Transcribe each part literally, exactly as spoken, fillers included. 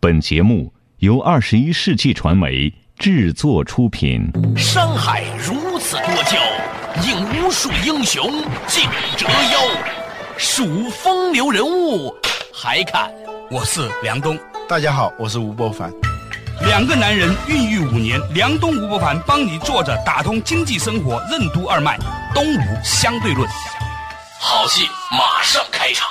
本节目由二十一世纪传媒制作出品。 山海如此多娇，引无数英雄竞折腰。数风流人物，还看我是梁东。 大家好，我是吴伯凡。 两个男人孕育五年，梁东吴伯凡帮你坐着打通经济生活任督二脉，东吴相对论。 好戏马上开场。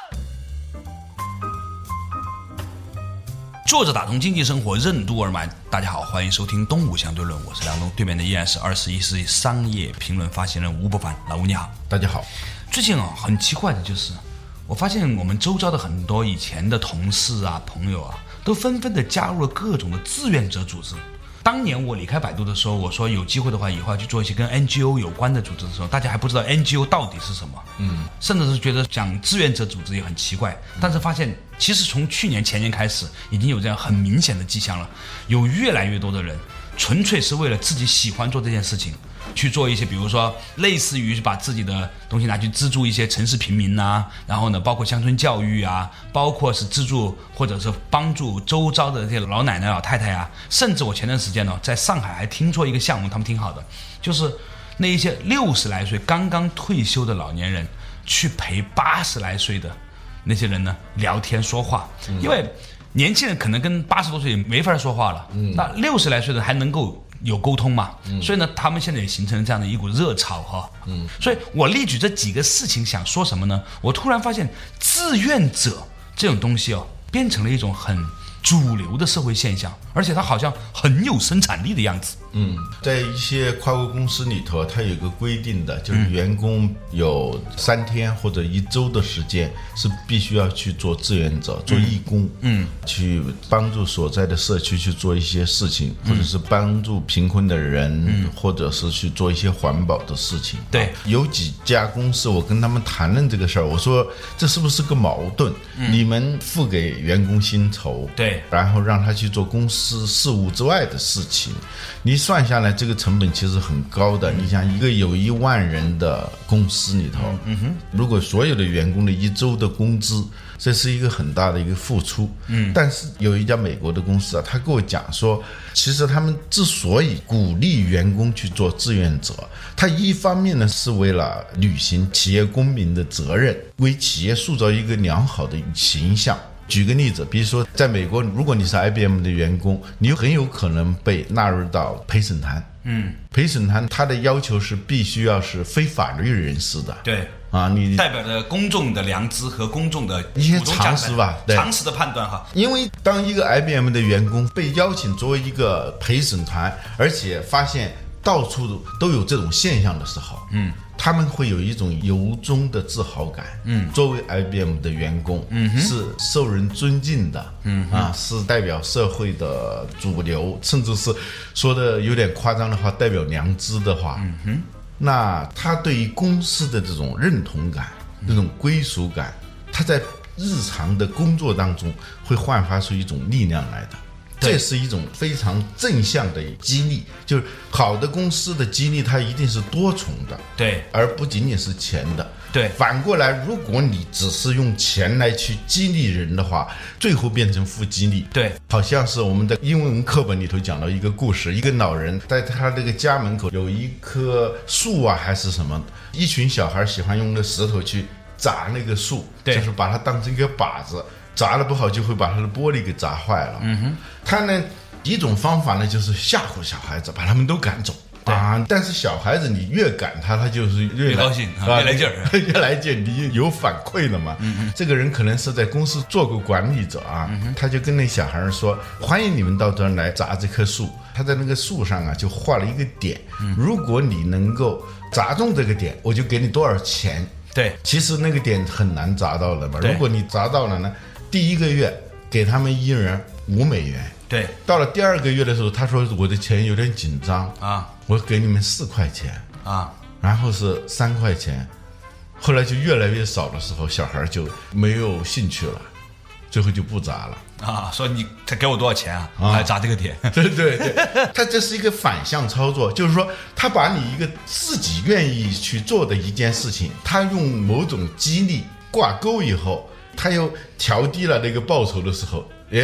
坐着打通经济生活任督二脉，大家好，欢迎收听东吴相对论，我是梁东，对面的依然是二十一世纪商业评论发行人吴伯凡。老吴你好。 大家好。 最近啊，很奇怪的就是，我发现我们周遭的很多以前的同事啊、朋友啊，都纷纷的加入了各种的志愿者组织。当年我离开百度的时候，我说有机会的话，以后要去做一些跟 N G O 有关的组织的时候，大家还不知道 N G O 到底是什么，嗯，甚至是觉得讲志愿者组织也很奇怪。但是发现，其实从去年前年开始，已经有这样很明显的迹象了，有越来越多的人纯粹是为了自己喜欢做这件事情，去做一些，比如说类似于把自己的东西拿去资助一些城市平民啊，然后呢，包括乡村教育啊，包括是资助或者是帮助周遭的这些老奶奶老太太啊，甚至我前段时间呢，在上海还听说一个项目，他们挺好的，就是那一些六十来岁刚刚退休的老年人去陪八十来岁的那些人呢聊天说话，嗯、因为年轻人可能跟八十多岁也没法说话了，嗯、那六十来岁的还能够有沟通嘛，嗯、所以呢，他们现在也形成了这样的一股热潮哈。嗯，所以我列举这几个事情想说什么呢？我突然发现，志愿者这种东西哦，变成了一种很主流的社会现象，而且它好像很有生产力的样子。 嗯，在一些跨国公司里头，它有个规定的，就是员工有三天或者一周的时间是必须要去做志愿者、做义工，嗯，去帮助所在的社区去做一些事情，或者是帮助贫困的人，嗯、或者是去做一些环保的事情。 对， 啊、有几家公司，我跟他们谈论这个事儿，我说这是不是个矛盾？嗯、你们付给员工薪酬， 对， 然后让他去做公司事务之外的事情，你算下来这个成本其实很高的。你想一个有一万人的公司里头，嗯哼，如果所有的员工的一周的工资，这是一个很大的一个付出。嗯，但是有一家美国的公司啊，他跟我讲说，其实他们之所以鼓励员工去做志愿者，他一方面呢是为了履行企业公民的责任，为企业塑造一个良好的形象。举个例子，比如说在美国，如果你是 I B M 的员工，你很有可能被纳入到陪审团。嗯，陪审团它的要求是必须要是非法律人士的。 对啊，你代表着公众的良知和公众的一些常识吧，对常识的判断哈。因为当一个 I B M 的员工被邀请作为一个陪审团，而且发现到处都有这种现象的时候，嗯。他们会有一种由衷的自豪感，嗯，作为 I B M 的员工，嗯，是受人尊敬的，嗯啊，是代表社会的主流，甚至是说的有点夸张的话，代表良知的话，嗯哼，那他对于公司的这种认同感、这种归属感，他在日常的工作当中会焕发出一种力量来的。这是一种非常正向的激励，就是好的公司的激励，它一定是多重的， 对， 而不仅仅是钱的， 对。 反过来，如果你只是用钱来去激励人的话，最后变成负激励， 对。 好像是我们的英文课本里头讲到一个故事，一个老人在他这个家门口有一棵树啊，还是什么，一群小孩喜欢用那石头去砸那个树，就是把它当成一个靶子。砸了不好就会把他的玻璃给砸坏了。嗯哼，他呢一种方法呢就是吓唬小孩子，把他们都赶走啊。但是小孩子你越赶他，他就是越, 越高兴，啊、越来劲儿， 越来劲儿，你有反馈了嘛。嗯这个人可能是在公司做过管理者啊，嗯、他就跟那小孩说：“欢迎你们到这儿来砸这棵树。”他在那个树上啊就画了一个点，嗯、如果你能够砸中这个点，我就给你多少钱。 对， 其实那个点很难砸到的嘛。如果你砸到了呢？第一个月给他们一人五美元， 对。 到了第二个月的时候，他说我的钱有点紧张啊，我给你们四块钱啊，然后是三块钱，后来就越来越少的时候，小孩就没有兴趣了，最后就不砸了啊。说你他给我多少钱啊？啊，来砸这个点。 对对对，他这是一个反向操作，就是说他把你一个自己愿意去做的一件事情，他用某种激励挂钩以后。他又调低了那个报酬的时候，哎，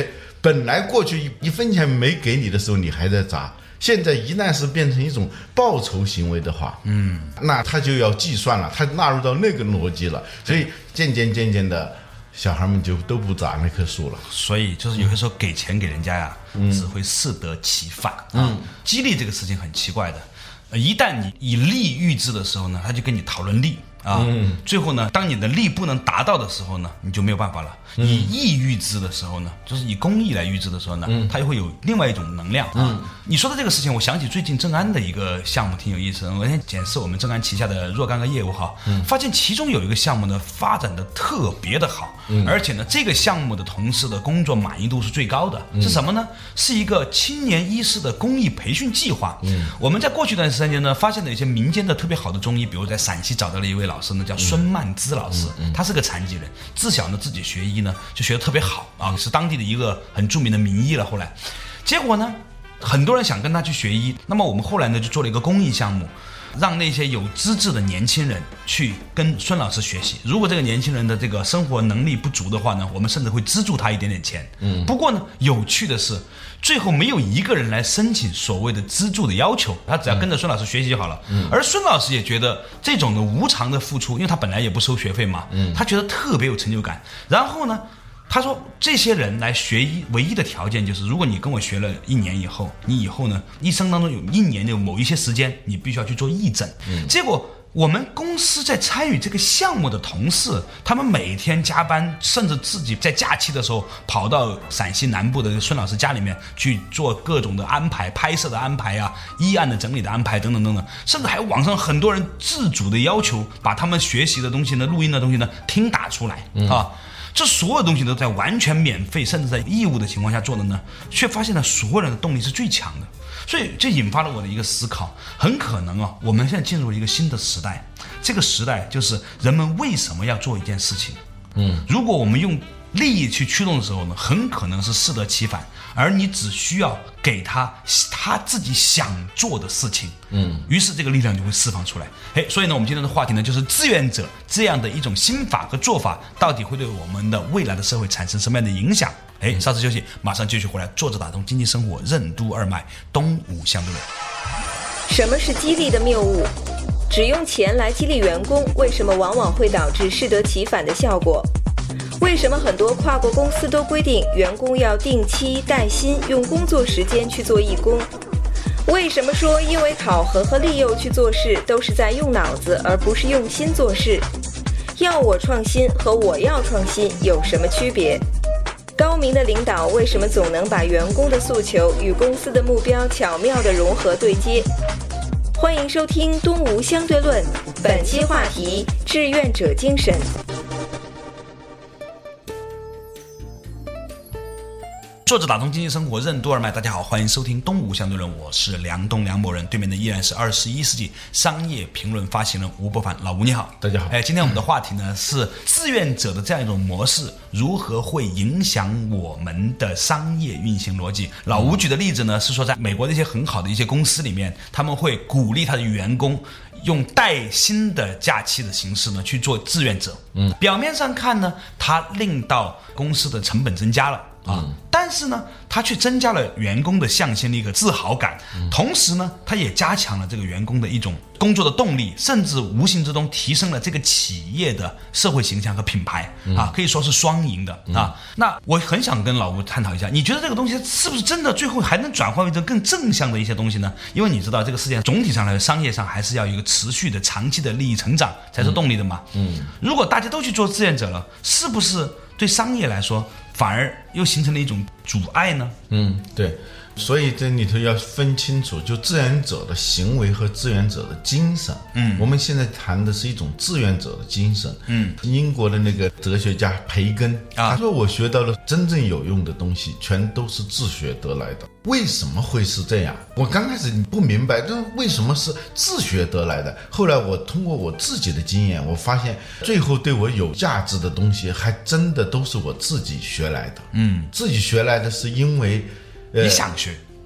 本来过去一分钱没给你的时候，你还在砸。现在一旦是变成一种报酬行为的话，嗯，那他就要计算了，他纳入到那个逻辑了，所以渐渐渐渐的，小孩们就都不砸那棵树了。 所以就是有些时候给钱给人家呀、啊，嗯、只会适得其反啊。嗯、激励这个事情很奇怪的，呃，一旦你以利喻之的时候呢，他就跟你讨论利。啊，嗯、最后呢，当你的利不能达到的时候呢，你就没有办法了。嗯、以义喻之的时候呢，就是以公益来喻之的时候呢，嗯、它又会有另外一种能量啊。嗯、你说的这个事情，我想起最近正安的一个项目挺有意思的。我先检视我们正安旗下的若干个业务哈，嗯、发现其中有一个项目呢发展的特别的好，嗯、而且呢，这个项目的同事的工作满意度是最高的。嗯、是什么呢？是一个青年医师的公益培训计划。嗯、我们在过去一段时间呢，发现了一些民间的特别好的中医，比如在陕西找到了一位老师呢，叫孙曼之老师，嗯嗯、他是个残疾人，自小呢自己学医呢就学得特别好啊，是当地的一个很著名的名医了。后来，结果呢，很多人想跟他去学医，那么我们后来呢就做了一个公益项目，让那些有资质的年轻人去跟孙老师学习。如果这个年轻人的这个生活能力不足的话呢，我们甚至会资助他一点点钱。嗯，不过呢，有趣的是，最后没有一个人来申请所谓的资助的要求，他只要跟着孙老师学习就好了。嗯，而孙老师也觉得这种的无偿的付出，因为他本来也不收学费嘛，嗯，他觉得特别有成就感。然后呢，他说这些人来学医唯一的条件就是，如果你跟我学了一年以后，你以后呢一生当中有一年的某一些时间，你必须要去做义诊。嗯，结果我们公司在参与这个项目的同事，他们每天加班，甚至自己在假期的时候跑到陕西南部的孙老师家里面去做各种的安排，拍摄的安排啊，医案的整理的安排等等等等，甚至还有网上很多人自主的要求把他们学习的东西呢、录音的东西呢听打出来、嗯、啊。这所有东西都在完全免费甚至在义务的情况下做的呢，却发现了所有人的动力是最强的。所以这引发了我的一个思考，很可能啊，我们现在进入了一个新的时代，这个时代就是人们为什么要做一件事情。嗯，如果我们用利益去驱动的时候呢，很可能是适得其反，而你只需要给他他自己想做的事情，嗯，于是这个力量就会释放出来。哎，所以呢，我们今天的话题呢，就是志愿者这样的一种心法和做法，到底会对我们的未来的社会产生什么样的影响？哎，稍事休息，马上继续回来，坐着打通经济生活任督二脉，东吴相对论。 什么是激励的谬误？只用钱来激励员工，为什么往往会导致适得其反的效果？为什么很多跨国公司都规定员工要定期带薪，用工作时间去做义工？为什么说因为考核和利诱去做事都是在用脑子而不是用心做事？要我创新和我要创新有什么区别？高明的领导为什么总能把员工的诉求与公司的目标巧妙地融合对接？欢迎收听东吴相对论，本期话题：志愿者精神。 作者打通经济生活任督二脉，大家好，欢迎收听东吴相对论，我是梁东梁某人，对面的依然是二十一世纪商业评论发行人吴伯凡，老吴你好。 大家好。 哎，今天我们的话题呢是志愿者的这样一种模式如何会影响我们的商业运行逻辑。老吴举的例子呢是说，在美国的一些很好的一些公司里面，他们会鼓励他的员工用带薪的假期的形式呢去做志愿者。嗯，表面上看呢，它令到公司的成本增加了。啊、嗯，但是呢，它却增加了员工的向心力和自豪感，嗯、同时呢，它也加强了这个员工的一种工作的动力，甚至无形之中提升了这个企业的社会形象和品牌、嗯、啊，可以说是双赢的、嗯、啊。那我很想跟老吴探讨一下，你觉得这个东西是不是真的最后还能转换为这更正向的一些东西呢？因为你知道，这个世界总体上来说，商业上还是要有一个持续的、长期的利益成长才是动力的嘛。嗯，嗯如果大家都去做志愿者了，是不是对商业来说反而又形成了一种阻碍呢？ 嗯，对，所以这里头要分清楚，就志愿者的行为和志愿者的精神。嗯，我们现在谈的是一种志愿者的精神。嗯，英国的那个哲学家培根、啊、他说，我学到了真正有用的东西，全都是自学得来的。为什么会是这样？我刚开始不明白，这为什么是自学得来的？后来我通过我自己的经验，我发现最后对我有价值的东西，还真的都是我自己学来的。嗯，自己学来的是因为， 呃、你想学。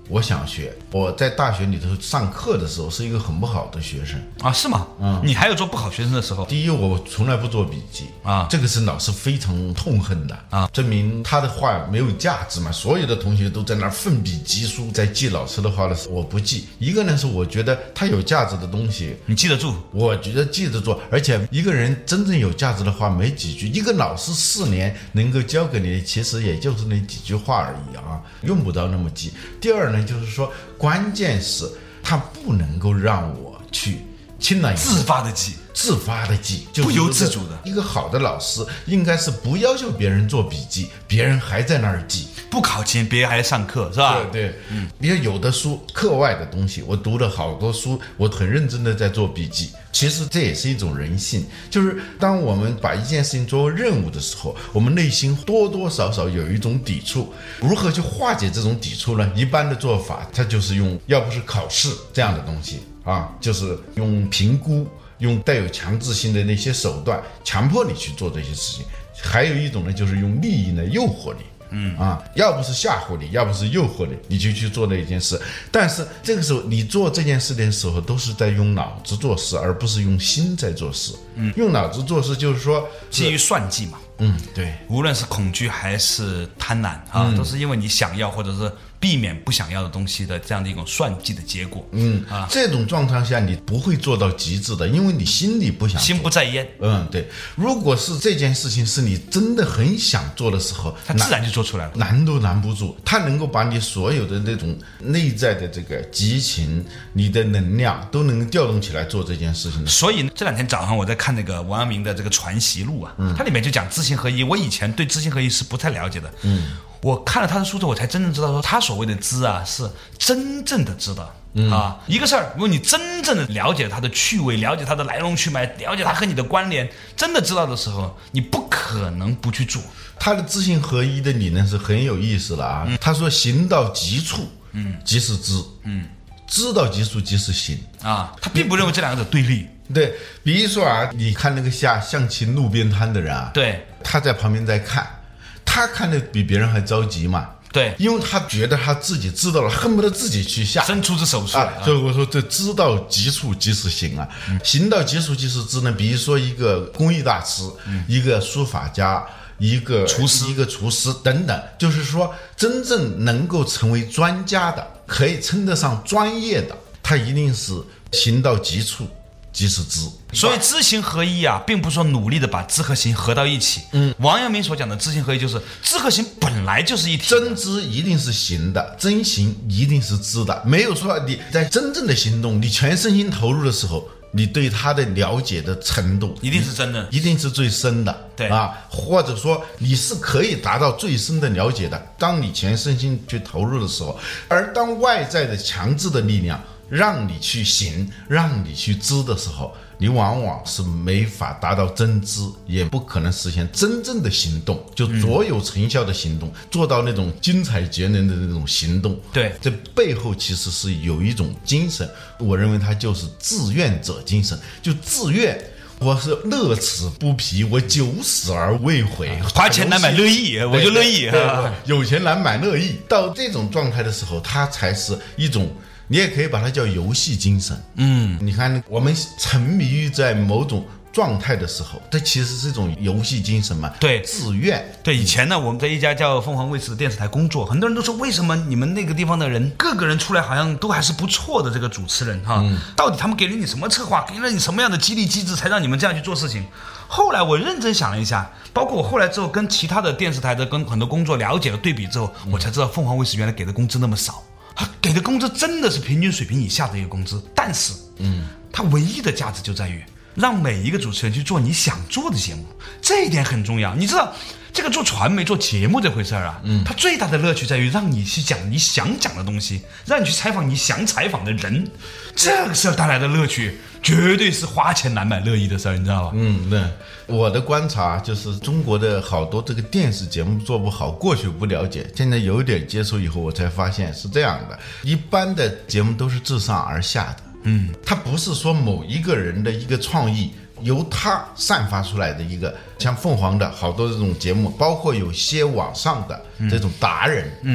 我想学。我在大学里头上课的时候是一个很不好的学生啊，是吗？嗯，你还有做不好学生的时候？ 第一，我从来不做笔记啊， 这个是老师非常痛恨的啊， 证明他的话没有价值嘛。所有的同学都在那儿奋笔疾书，在记老师的话的时候，我不记。一个呢是我觉得他有价值的东西， 你记得住， 我觉得记得住。而且一个人真正有价值的话没几句，一个老师四年能够教给你，其实也就是那几句话而已啊，用不到那么记。第二呢，就是说关键是他不能够让我去亲了自发的记， 自发的记，就是、 不由自主的。 一个好的老师应该是不要求别人做笔记，别人还在那儿记。 不考前别人还在上课，是吧？ 对对，嗯，比如有的书课外的东西，我读了好多书，我很认真的在做笔记。其实这也是一种人性，就是当我们把一件事情作为任务的时候，我们内心多多少少有一种抵触。如何去化解这种抵触呢？一般的做法，它就是用要不是考试这样的东西啊，就是用评估，用带有强制性的那些手段，强迫你去做这些事情。还有一种呢，就是用利益来诱惑你。嗯啊，要不是吓唬你，要不是诱惑你，你就去做那一件事。但是这个时候，你做这件事的时候，都是在用脑子做事，而不是用心在做事。嗯，用脑子做事就是说基于算计嘛。 嗯，对， 无论是恐惧还是贪婪啊、嗯，都是因为你想要或者是避免不想要的东西的这样的一种算计的结果。 嗯啊，这种状况下你不会做到极致的，因为你心里不想做， 心不在焉。 嗯，对。如果是这件事情是你真的很想做的时候， 它自然就做出来了， 难都难不住。它能够把你所有的那种内在的这个激情、你的能量都能调动起来做这件事情的。 所以这两天早上我在看那个王阳明的这个传习录啊，嗯，它里面就讲知行合一。我以前对知行合一是不太了解的，嗯。我看了他的书之后，我才真正知道说他所谓的知啊，是真正的知道、嗯、啊。一个事儿，如果你真正的了解它的趣味，了解它的来龙去脉，了解它和你的关联，真的知道的时候，你不可能不去做。 他的知行合一的理论是很有意思的啊。嗯、他说行到极处，嗯，即是知，嗯，知到极处即是行啊。他并不认为这两个者对立。 对，比如说啊，你看那个下象棋路边摊的人啊， 对， 他在旁边在看。他看得比别人还着急嘛？ 对， 因为他觉得他自己知道了，恨不得自己去下， 伸出只手出来、 啊。所以我说这知到极处即是行啊，嗯、行到极处即是知呢。比如说一个工艺大师，嗯、一个书法家，一个厨师， 一个厨师等等，就是说真正能够成为专家的，可以称得上专业的，他一定是行到极处。即是知， 所以知行合一啊，并不是说努力的把知和行合到一起。嗯，王阳明所讲的知行合一，就是知和行本来就是一体。 真知一定是行的，真行一定是知的。没有说你在真正的行动，你全身心投入的时候，你对他的了解的程度一定是真的， 一定是最深的。 对啊，或者说你是可以达到最深的了解的。当你全身心去投入的时候，而当外在的强制的力量让你去行，让你去知的时候，你往往是没法达到真知，也不可能实现真正的行动，就卓有成效的行动、嗯、做到那种精彩绝伦的那种行动。 对， 这背后其实是有一种精神，我认为它就是志愿者精神，就自愿。我是乐此不疲，我九死而未悔， 花钱来买乐意，我就乐意。 有钱来买乐意，到这种状态的时候，它才是一种。你也可以把它叫游戏精神。嗯，你看我们沉迷于在某种状态的时候，这其实是一种游戏精神嘛。 对， 自愿。 对，以前呢，我们在一家叫凤凰卫视的电视台工作，很多人都说，为什么你们那个地方的人，个个人出来好像都还是不错的这个主持人哈？嗯、到底他们给了你什么策划，给了你什么样的激励机制，才让你们这样去做事情？后来我认真想了一下，包括我后来之后跟其他的电视台的跟很多工作了解了对比之后，我才知道凤凰卫视原来给的工资那么少。他给的工资真的是平均水平以下的一个工资，但是，嗯，他唯一的价值就在于让每一个主持人去做你想做的节目，这一点很重要。你知道，这个做传媒、做节目这回事儿啊，嗯，它最大的乐趣在于让你去讲你想讲的东西，让你去采访你想采访的人，这个事儿带来的乐趣，绝对是花钱难买乐意的事儿，你知道吧？ 嗯，对。我的观察就是中国的好多这个电视节目做不好，过去不了解，现在有点接触以后，我才发现是这样的。一般的节目都是自上而下的，嗯，它不是说某一个人的一个创意由他散发出来的一个，像凤凰的好多这种节目，包括有些网上的这种达人、嗯、啊，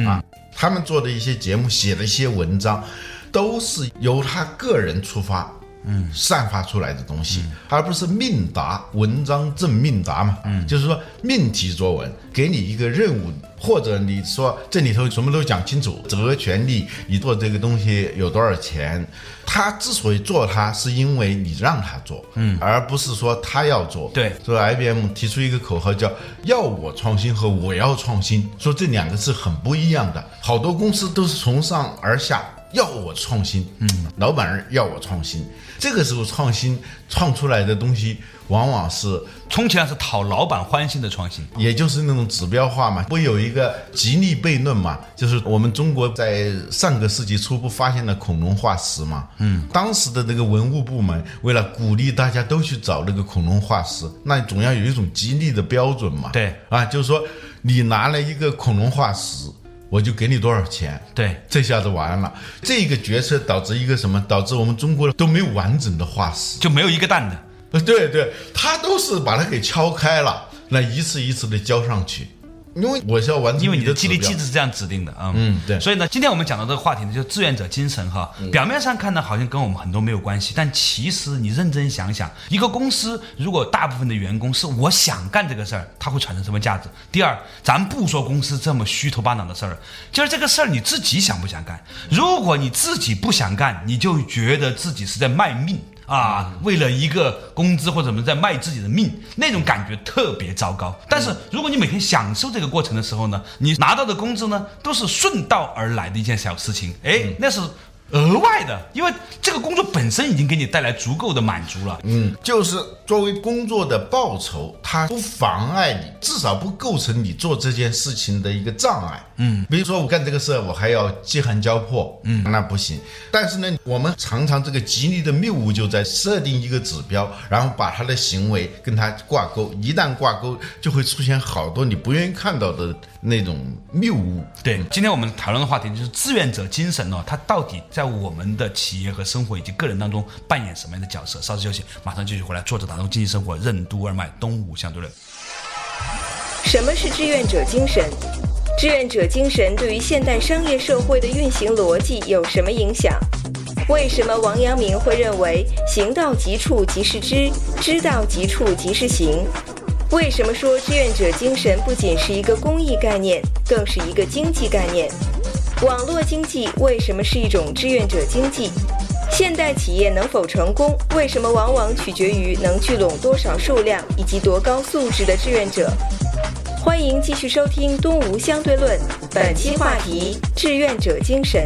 他们做的一些节目、写的一些文章，都是由他个人出发。嗯，散发出来的东西，嗯、而不是命答，文章正命答嘛。嗯，就是说命题作文，给你一个任务，或者你说这里头什么都讲清楚，责权利，你做这个东西有多少钱。他之所以做它，是因为你让他做，嗯，而不是说他要做。 对， 所以 I B M 提出一个口号叫“要我创新”和“我要创新”，说这两个是很不一样的。好多公司都是从上而下。要我创新，嗯，老板要我创新，这个时候创新创出来的东西，往往是充其量是讨老板欢心的创新， 也就是那种指标化嘛。不有一个吉利悖论嘛，就是我们中国在上个世纪初不发现了恐龙化石嘛，嗯，当时的这个文物部门为了鼓励大家都去找那个恐龙化石，那总要有一种吉利的标准嘛， 对啊，就是说你拿了一个恐龙化石。我就给你多少钱， 对， 这下子完了。这个决策导致一个什么？导致我们中国都没有完整的化石， 就没有一个蛋的。 呃，对对，他都是把它给敲开了，那一次一次的交上去。因为我是要完成因为你的激励机机制是这样指定的啊， 嗯，对。 所以呢，今天我们讲到这个话题呢，就是志愿者精神哈。嗯、表面上看呢，好像跟我们很多没有关系，但其实你认真想想，一个公司如果大部分的员工是我想干这个事儿，它会产生什么价值？第二，咱不说公司这么虚头巴脑的事儿，就是这个事儿你自己想不想干？如果你自己不想干，你就觉得自己是在卖命。啊，为了一个工资或者什么在卖自己的命，那种感觉特别糟糕。但是如果你每天享受这个过程的时候呢，你拿到的工资呢都是顺道而来的一件小事情，哎，那是额外的，因为这个工作本身已经给你带来足够的满足了。 嗯，就是作为工作的报酬，它不妨碍你，至少不构成你做这件事情的一个障碍。嗯，比如说我干这个事，我还要饥寒交迫，嗯，那不行。但是呢，我们常常这个吉利的谬误就在设定一个指标，然后把他的行为跟他挂钩，一旦挂钩，就会出现好多你不愿意看到的那种谬误。 对，今天我们讨论的话题就是志愿者精神哦，它到底在我们的企业和生活以及个人当中扮演什么样的角色？稍事休息，马上继续回来。作者打通经济生活任督二脉，东吴相对论。 什么是志愿者精神？志愿者精神对于现代商业社会的运行逻辑有什么影响？为什么王阳明会认为行到极处即是知，知到极处即是行？为什么说志愿者精神不仅是一个公益概念，更是一个经济概念？网络经济为什么是一种志愿者经济？现代企业能否成功，为什么往往取决于能聚拢多少数量以及多高素质的志愿者？欢迎继续收听东吴相对论，本期话题：志愿者精神。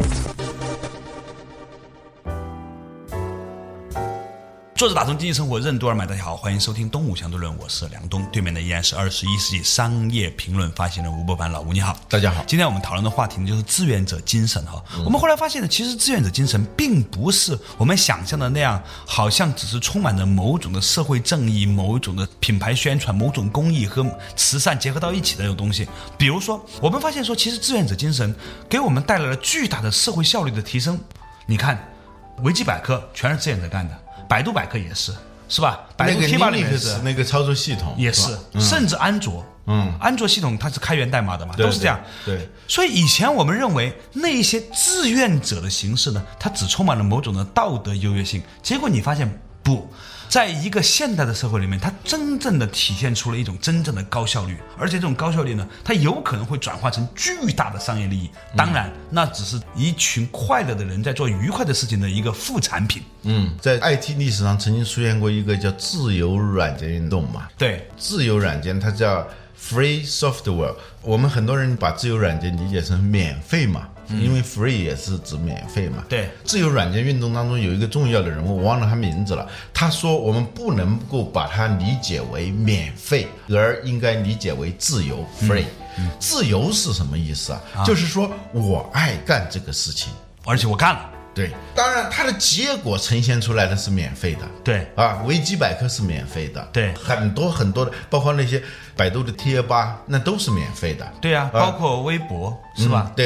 作者打通经济生活任督二脉，大家好，欢迎收听东吴相对论，我是梁东，对面的依然是二十一世纪商业评论发行人吴伯凡，老吴你好。 大家好。 今天我们讨论的话题呢，就是志愿者精神哈、嗯。我们后来发现呢，其实志愿者精神并不是我们想象的那样，好像只是充满了某种的社会正义、某种的品牌宣传、某种公益和慈善结合到一起的那种东西。比如说，我们发现说，其实志愿者精神给我们带来了巨大的社会效率的提升。你看，维基百科全是志愿者干的。百度百科也是，是吧？百度贴吧里面是那个操作系统也是，嗯、甚至安卓，嗯，安卓系统它是开源代码的嘛，都是这样。 对， 所以以前我们认为那些志愿者的形式呢，它只充满了某种的道德优越性。结果你发现不，在一个现代的社会里面，它真正的体现出了一种真正的高效率，而且这种高效率呢，它有可能会转化成巨大的商业利益。当然，嗯、那只是一群快乐的人在做愉快的事情的一个副产品。 嗯，在 I T 历史上曾经出现过一个叫自由软件运动嘛？ 对， 自由软件它叫 free software。我们很多人把自由软件理解成免费嘛。嗯、因为 free 也是指免费嘛。 对， 自由软件运动当中有一个重要的人物，我忘了他名字了。他说我们不能够把它理解为免费，而应该理解为自由 free。嗯嗯、自由是什么意思啊？啊就是说我爱干这个事情， 而且我干了。 对，当然它的结果呈现出来的是免费的。 对啊，维基百科是免费的。 对， 很多很多的，包括那些百度的贴吧，那都是免费的。 对啊，啊包括微博是吧？ 嗯、对。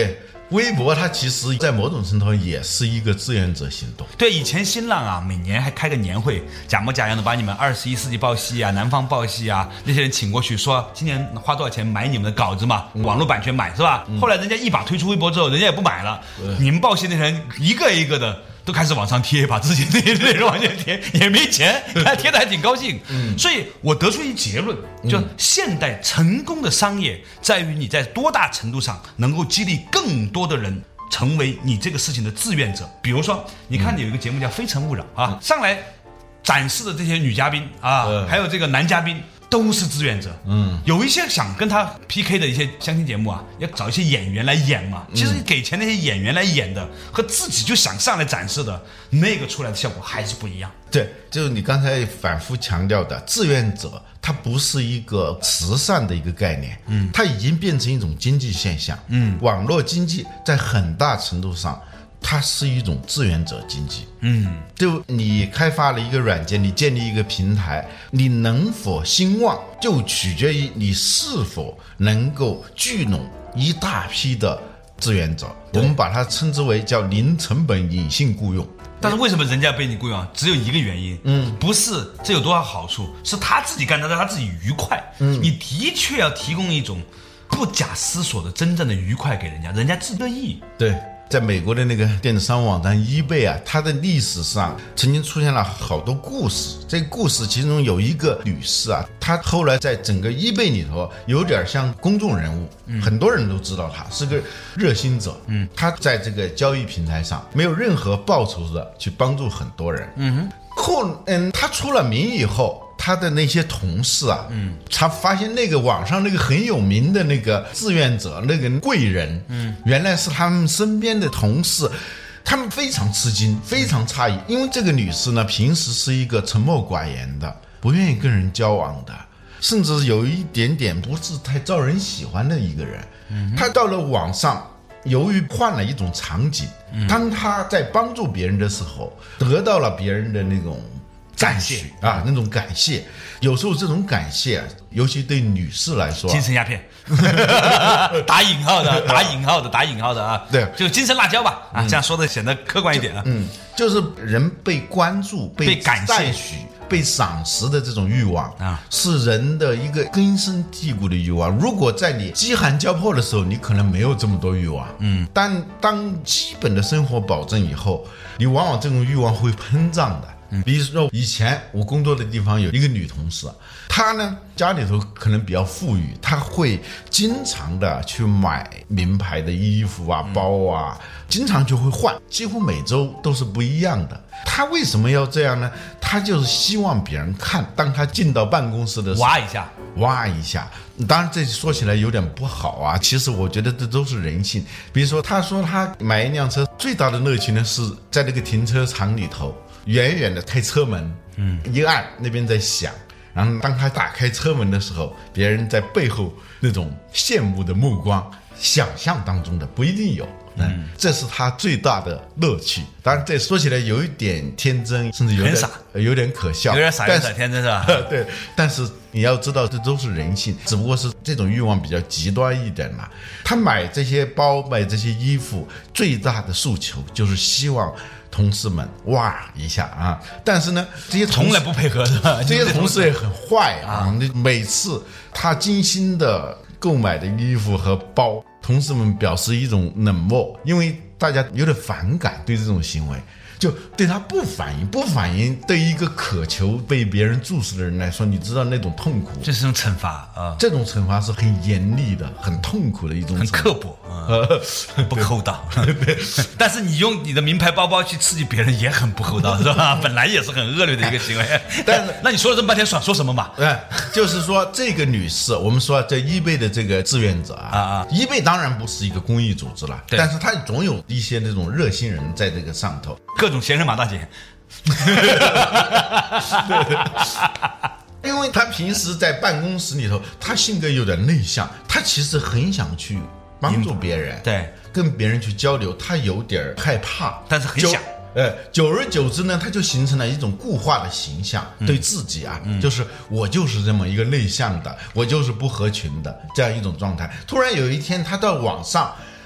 微博它其实在某种程度上也是一个志愿者行动。 对，以前新浪啊，每年还开个年会，假模假样的把你们二十一世纪报系啊、南方报系啊那些人请过去，说今年花多少钱买你们的稿子嘛，嗯、网络版权买是吧？嗯、后来人家一把推出微博之后，人家也不买了，嗯、你们报系那人一个一个的。都开始往上贴，把自己那些内容往上贴，也没钱，他贴的还挺高兴。嗯，所以我得出一结论，就现代成功的商业在于你在多大程度上能够激励更多的人成为你这个事情的志愿者。比如说，你看有一个节目叫《非诚勿扰》啊，上来展示的这些女嘉宾啊，嗯、还有这个男嘉宾。都是志愿者，嗯，有一些想跟他 P K 的一些相亲节目啊，要找一些演员来演嘛。其实给钱那些演员来演的，和自己就想上来展示的那个出来的效果还是不一样。 对，就是你刚才反复强调的，志愿者它不是一个慈善的一个概念，嗯，它已经变成一种经济现象，嗯，网络经济在很大程度上。它是一种志愿者经济，嗯，就你开发了一个软件，你建立一个平台，你能否兴旺，就取决于你是否能够聚拢一大批的志愿者。我们把它称之为叫零成本隐性雇佣。 但是为什么人家被你雇佣？只有一个原因，嗯，不是这有多少好处，是他自己干的，让他自己愉快。嗯，你的确要提供一种不假思索的真正的愉快给人家，人家自乐意。 对。在美国的那个电子商务网站 eBay 啊，它的历史上曾经出现了好多故事。这个故事其中有一个女士啊，她后来在整个 eBay 里头有点像公众人物，嗯、很多人都知道她是个热心者。嗯，她在这个交易平台上没有任何报酬的去帮助很多人。嗯哼，后嗯，她出了名以后。他的那些同事啊，嗯，他发现那个网上那个很有名的那个志愿者那个贵人，嗯，原来是他们身边的同事，他们非常吃惊，非常诧异，因为这个女士呢，平时是一个沉默寡言的，不愿意跟人交往的，甚至有一点点不是太招人喜欢的一个人。嗯，她到了网上。由于换了一种场景，当她在帮助别人的时候，得到了别人的那种感谢啊，那种感谢，有时候这种感谢，尤其对女士来说， 精神鸦片，打引号的，打引号的，打引号的啊， 对， 就精神辣椒吧，啊，这样说的显得客观一点啊， 嗯，就是人被关注、被感谢许、被赏识的这种欲望啊，是人的一个根深蒂固的欲望。如果在你饥寒交迫的时候，你可能没有这么多欲望，嗯，但当基本的生活保证以后，你往往这种欲望会膨胀的。比如说以前我工作的地方有一个女同事，她呢家里头可能比较富裕，她会经常的去买名牌的衣服啊、包啊，经常就会换，几乎每周都是不一样的。她为什么要这样呢？她就是希望别人看，当她进到办公室的时候， 挖一下， 挖一下。当然这说起来有点不好啊，其实我觉得这都是人性。比如说她说她买一辆车最大的乐趣呢是在那个停车场里头远远的开车门，嗯，一按那边在响，然后当他打开车门的时候，别人在背后那种羡慕的目光，想象当中的不一定有，嗯，这是他最大的乐趣。当然这说起来有一点天真，甚至有点傻，有点可笑， 有点傻，有点天真是吧？ 对，但是你要知道这都是人性，只不过是这种欲望比较极端一点嘛。他买这些包买这些衣服最大的诉求就是希望同事们哇一下啊，但是呢，这些从来不配合的， 这些同事也很坏啊。每次他精心的购买的衣服和包，同事们表示一种冷漠，因为大家有点反感对这种行为，就对他不反应，不反应对一个渴求被别人注视的人来说，你知道那种痛苦， 这是一种惩罚啊， 这种惩罚是很严厉的，很痛苦的一种惩罚， 很刻薄啊，不厚道。但是你用你的名牌包包去刺激别人也很不厚道，是吧？本来也是很恶劣的一个行为。但是那你说了这么半天，想说什么嘛？ 哎，就是说这个女士，我们说在eBay的这个志愿者啊啊，eBay当然不是一个公益组织了，但是它总有一些那种热心人在这个上头。 各种闲人马大姐， 因为他平时在办公室里头，他性格有点内向，他其实很想去帮助别人， 对， 跟别人去交流，他有点害怕， 但是很想。 呃，久而久之呢，他就形成了一种固化的形象，嗯、对自己啊，嗯、就是我就是这么一个内向的，我就是不合群的这样一种状态。突然有一天，他到网上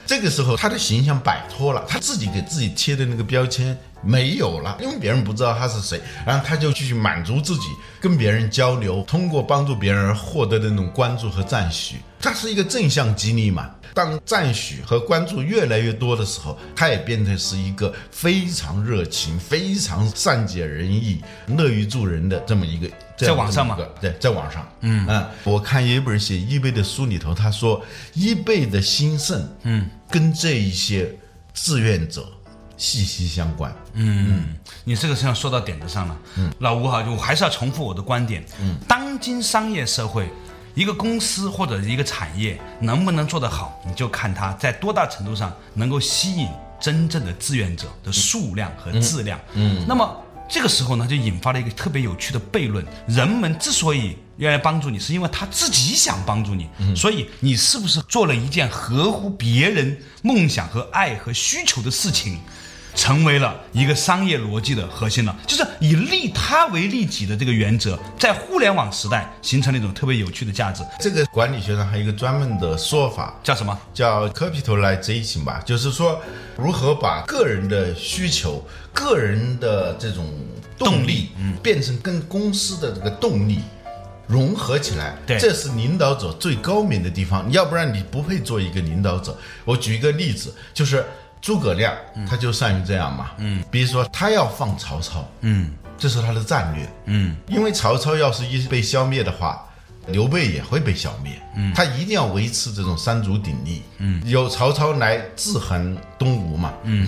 这个时候他的形象摆脱了，他自己给自己贴的那个标签没有了，因为别人不知道他是谁，然后他就去满足自己，跟别人交流，通过帮助别人而获得的那种关注和赞许，它是一个正向激励嘛。当赞许和关注越来越多的时候，他也变成是一个非常热情、非常善解人意、乐于助人的这么一个。 在网上嘛， 对，在网上，嗯嗯，我看有一本写易贝的书里头，他说易贝的兴盛，嗯，跟这一些志愿者息息相关。 嗯嗯，你这个实际上说到点子上了。嗯，老吴哈，我还是要重复我的观点。嗯，当今商业社会，一个公司或者一个产业能不能做得好，你就看它在多大程度上能够吸引真正的志愿者的数量和质量。嗯，嗯那么。这个时候呢，就引发了一个特别有趣的悖论：人们之所以愿意帮助你，是因为他自己想帮助你。嗯、所以你是不是做了一件合乎别人梦想和爱和需求的事情，成为了一个商业逻辑的核心了？就是以利他为利己的这个原则，在互联网时代形成了一种特别有趣的价值。 这个管理学上还有一个专门的说法， 叫什么？ 叫 capitalization 吧，就是说如何把个人的需求、个人的这种动力，嗯，变成跟公司的这个动力融合起来。 对， 这是领导者最高明的地方，要不然你不配做一个领导者。我举一个例子，就是诸葛亮，他就善于这样嘛，嗯，比如说他要放曹操，嗯，这是他的战略，嗯，因为曹操要是一被消灭的话，刘备也会被消灭，嗯，他一定要维持这种三足鼎立，嗯，有曹操来制衡东吴嘛，嗯，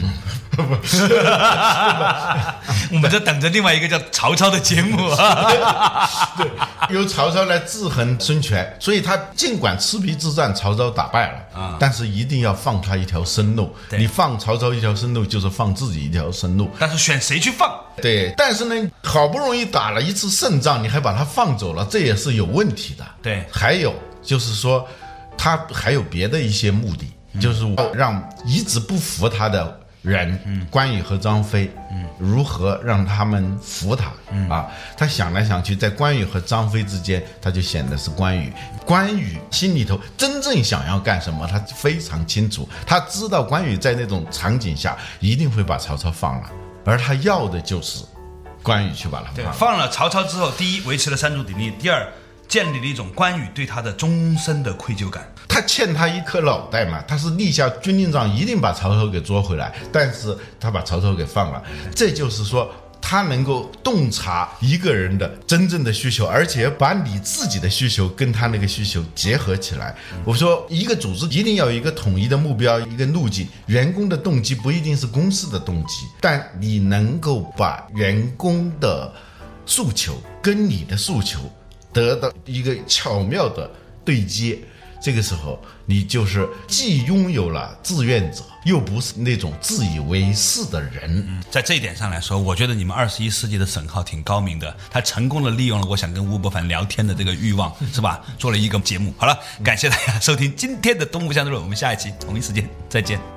我们就等着另外一个叫曹操的节目啊， 对，由曹操来制衡孙权，所以他尽管赤壁之战曹操打败了啊，但是一定要放他一条生路，你放曹操一条生路，就是放自己一条生路， 但是选谁去放？ 对，但是呢，好不容易打了一次胜仗，你还把他放走了，这也是有问题的。 对， 还有就是说，他还有别的一些目的，嗯、就是让一直不服他的人，嗯、关羽和张飞，嗯、如何让他们服他、嗯、啊？他想来想去，在关羽和张飞之间，他就显得是关羽。关羽心里头真正想要干什么，他非常清楚，他知道关羽在那种场景下一定会把曹操放了。而他要的就是关羽去把他放了。 放了曹操之后，第一维持了三足鼎立，第二建立了一种关羽对他的终身的愧疚感。 他欠他一颗脑袋嘛，他是立下军令状，一定把曹操给捉回来，但是他把曹操给放了。这就是说，他能够洞察一个人的真正的需求，而且把你自己的需求跟他那个需求结合起来。我说一个组织一定要有一个统一的目标，一个路径，员工的动机不一定是公司的动机，但你能够把员工的诉求跟你的诉求得到一个巧妙的对接，这个时候你就是既拥有了志愿者，又不是那种自以为是的人、 嗯、在这一点上来说，我觉得你们二十一世纪的沈浩挺高明的，他成功的利用了我想跟吴伯凡聊天的这个欲望，是吧？做了一个节目。好了，感谢大家收听今天的东吴相对论，我们下一期同一时间再见。